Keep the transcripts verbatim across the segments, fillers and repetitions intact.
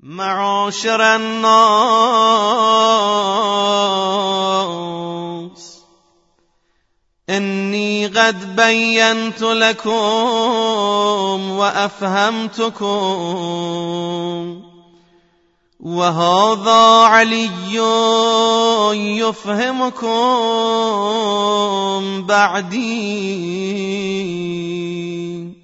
معاشر الناس إني قد بينت لكم وأفهمتكم، وهذا علي يفهمكم بعدي.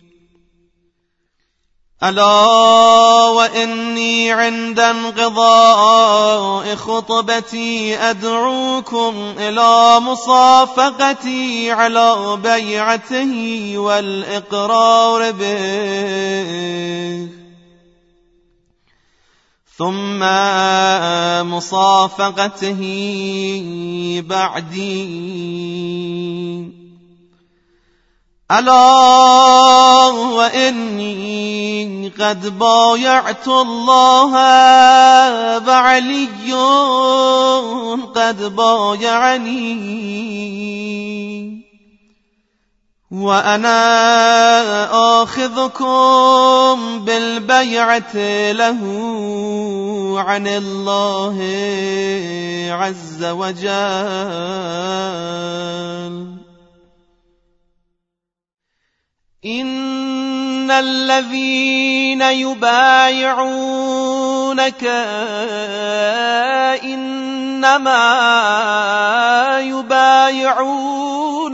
ألا وإني عند انقضاء خطبتي أدعوكم إلى مصافقتي على بيعته والإقرار به، ثم مصافقته بعدي. ألا وإني قد بايعت الله وعلي قد بايعني، وأنا آخذكم بالبيعة له عن الله عز وجل. إن الذين يبايعونك إنما يبايعون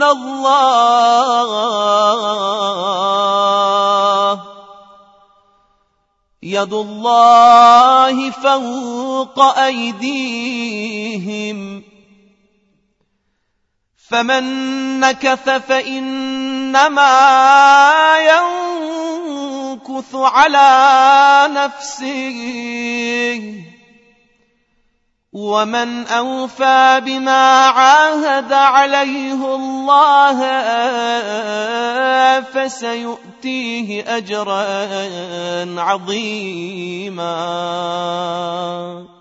الله، يد الله فوق أيديهم، فمن نكث فإنما ينكث على نفسه، ومن أوفى بما عاهد عليه الله فسيؤتيه أجرا عظيما.